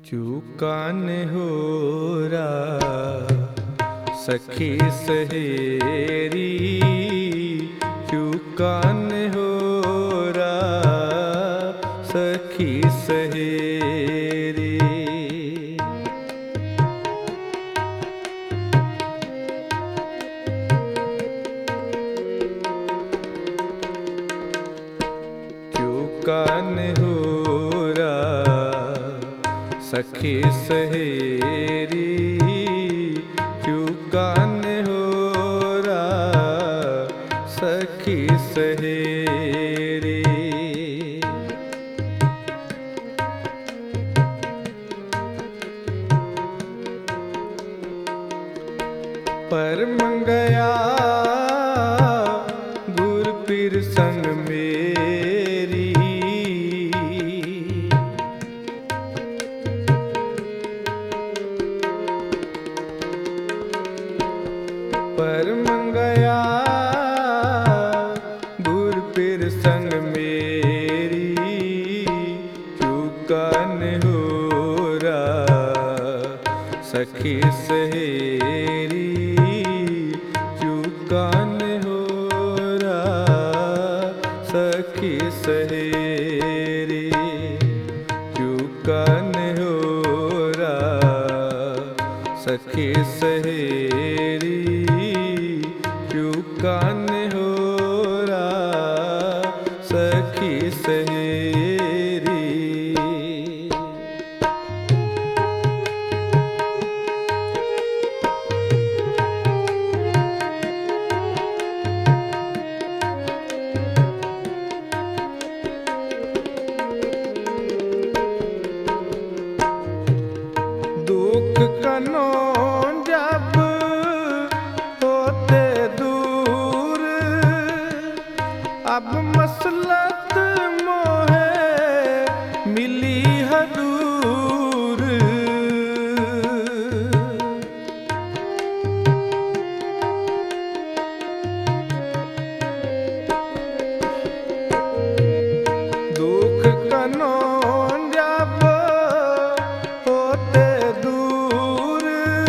चूकान हो सखी सहेरी, चूकान हो सखी सहेरी। चूकान हो सखी सहेरी, चूकान हो सखी सहेरी। पर मंगया गुर पीर संग मेरी, पर मंगया गुर पीर संग मेरी, चूकान हो सखी सहेरी, चूकान हो सखी सहेरी। चूकान हो सखी सहेरी, चूकान हो सखी सहेरी। दुख कनो जब होते दूर, अब मसलत मोहे मिली हदूर। दुख कनो जब होते दूर,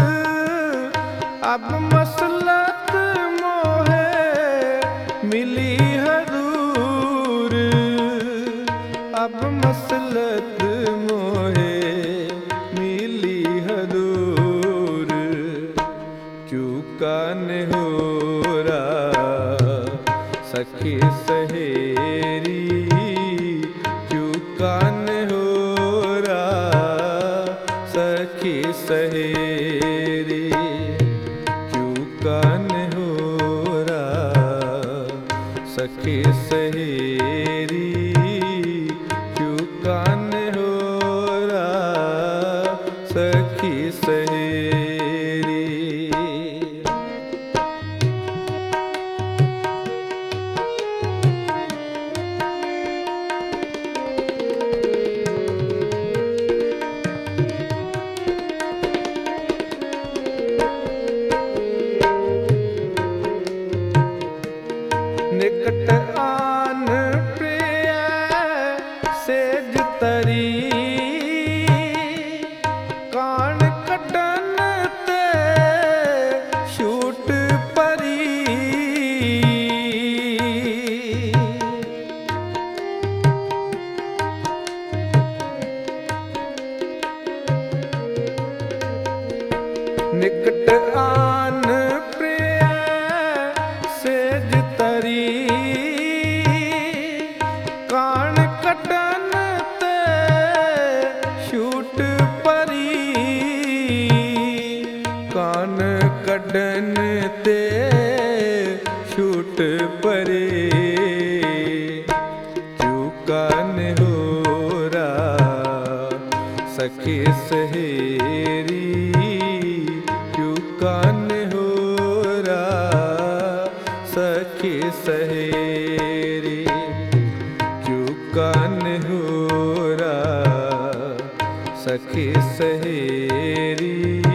अब मसलत मोहे मिली हदूर। अब मसलत मोहे मिली हदूर। चूकान हो सखी सहेरी, चूकान हो सखी सहेरी। चूकान हो सखी सहेरी, चूकान हो सखी सहेरी। निकट आन प्रिय सेज तरी, कान कटन ते छूट परी। निकट आन प्रिय सेज तरी, कान कटन ते छूट परी। कान कटन ते छूट परी। चूकान हो सखी सहेरी, चूकान हो सखी सहेरी। चूकान हो सखी सहेरी,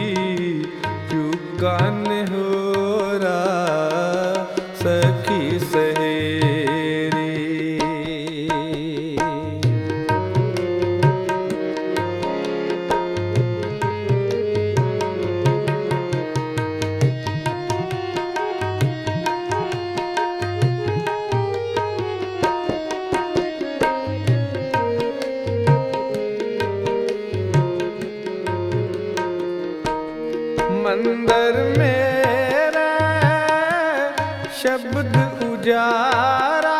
चूकान हो सखी सहेरी। ਮੰਦਰ ਮੇਰੇ ਸ਼ਬਦ ਉਜਾਰਾ,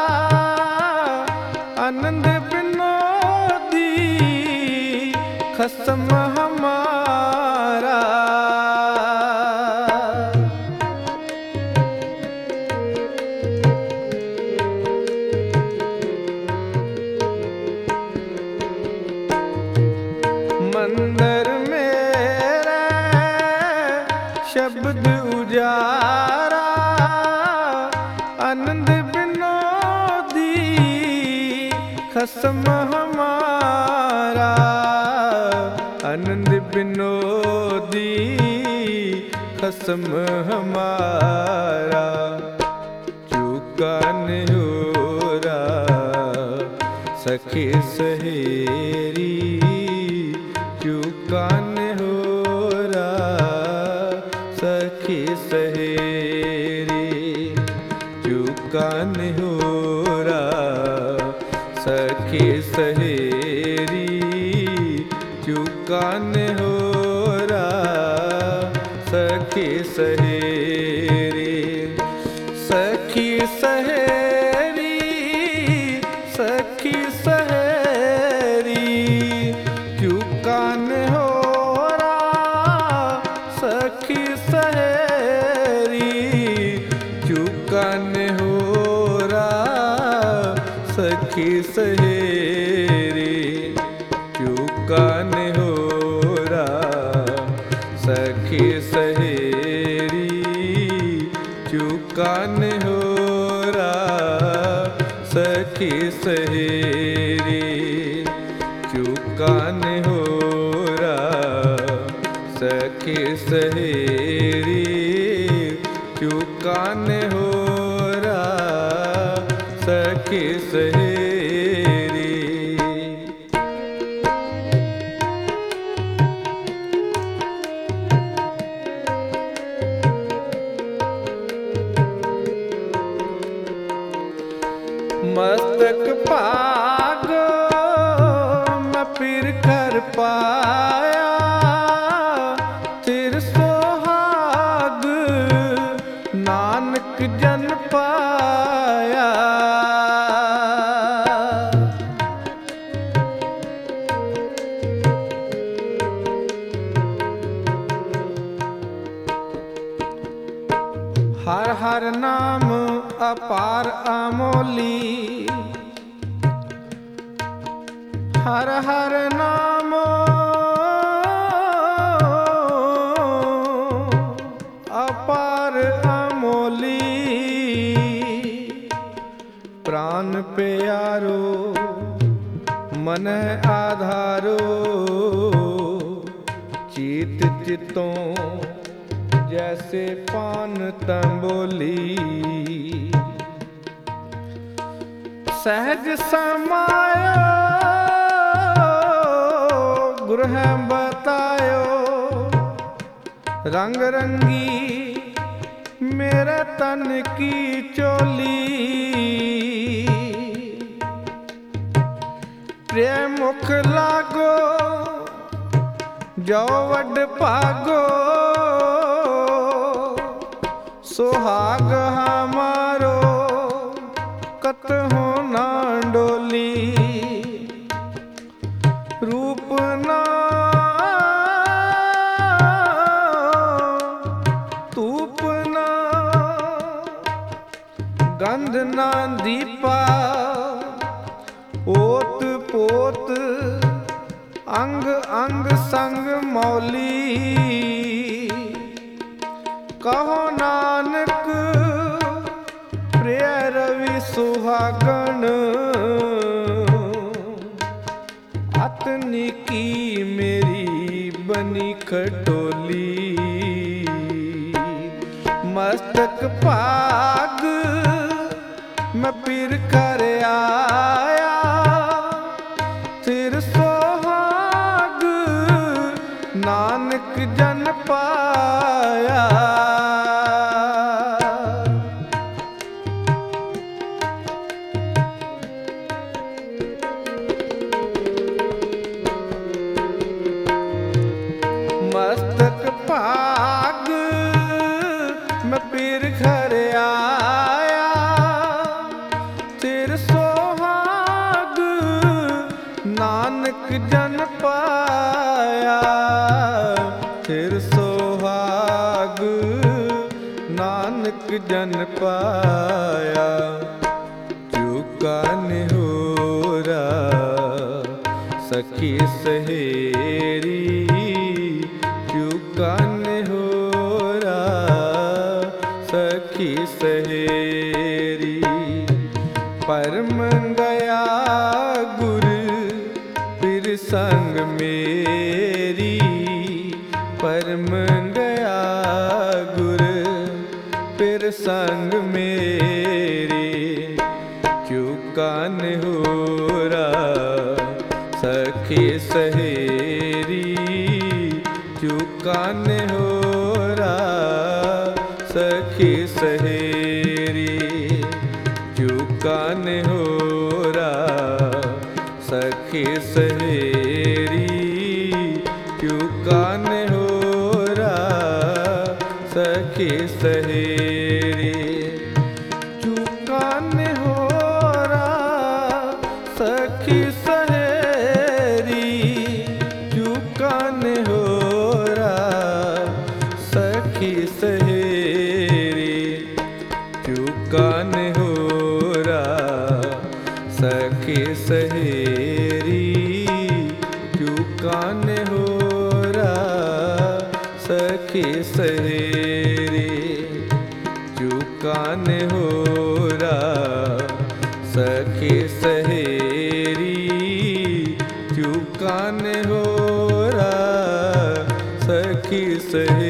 ਆਨੰਦ ਬਿਨੋਦੀ ਖਸਮ ਹਮਾਰਾ। ਮੰਦਰ ਮੇਰੇ ਸ਼ਬਦ ਉਜਾਰਾ, ਆਨੰਦ ਬਿਨੋਦੀ ਖਸਮ ਹਮਾਰਾ। ਆਨੰਦ ਬਿਨੋਦੀ ਖਸਮ ਹਮਾਰਾ। ਚੂਕਾ ਨਿਹੋਰਾ ਸਖੀ ਸਹੇਰੀ, ਚੂਕਾ ਨਿਹੋਰਾ ਸਖੀ ਸਹੇਰੀ। ਚੂਕਾ ਨਿਹੋਰਾ ਸਖੀ ਸਹੇਰੀ, ਚੂਕਾ ਨਿਹੋਰਾ ਸਖੀ ਸਹੇਰੀ। ਸਖੀ ਸਹੇਰੀ, ਸਖੀ ਸਹੇਰੀ, ਚੂਕਾ ਨਿਹੋਰਾ ਸਖੀ ਸਹੇਰੀ। ਚੂਕਾ ਨਿਹੋਰਾ ਸਖੀ ਸਹੇਰੀ। ਚੂਕਾ ਨਿਹੋਰਾ ਸਖੀ ਸਹੇਰੀ। ਚੂਕਾ ਨਿਹੋਰਾ ਸਖੀ ਸਹੇਰੀ। ਚੂਕਾ ਨਿਹੋਰਾ ਸਖੀ ਸਹੇਰੀ। ਚੂਕਾ ਨਿਹੋਰਾ ਸਖੀ ਸਹੇਰੀ। ਮਸਤਕ ਭਾਗੋ ਮੈਂ ਫਿਰ ਕਰ ਪਾਇਆ, ਤਿਰ ਸੁਹਾਗ ਨਾਨਕ ਜਨ ਪਾਇਆ। ਹਰ ਹਰ ਨਾਮ ਅਪਾਰ ਅਮੋਲੀ, ਹਰ ਹਰ ਨਾਮ ਅਪਾਰ ਅਮੋਲੀ। ਪ੍ਰਾਨ ਪਿਆਰੋ ਮਨ ਆਧਾਰੋ, ਚੀਤ ਚਿਤੋਂ जैसे पान तंबोली। सहज समायो गुरह बतायो, रंग रंगी मेरे तन की चोली। प्रेम मुख लागो जो वड भागो, सुहाग हमारो कतहु ना डोली। रूप ना तूप ना गंध ना दीपा, ओत पोत अंग अंग संग मौली। कहो नानक प्रिय रवि सुहागन, अतनी की मेरी बनी खटोली। मस्तक भाग मैं फिर कर आया, फिर सुहाग नानक जन पाया। मस्तक भाग जन पाया, चूका निहोरा सखी सहेरी, चूका निहोरा सखी सहेरी। परम गया गुर फिर संग मेरी, परम गया गुर फिर संग मेरी, चूका निहोरा सखी सहेरी, चूका निहोरा सखी सहेरी, चूका निहोरा सखी सहेरी, चूका निहोरा सखी सहेरी। चूका निहोरा सखी सहेरी, चूका निहोरा सखी सहेरी, चूका निहोरा सखी सहेरी, चूका निहोरा सखी सहेरी, चूका निहोरा सखी सहेरी, चूका निहोरा सखी सहेरी।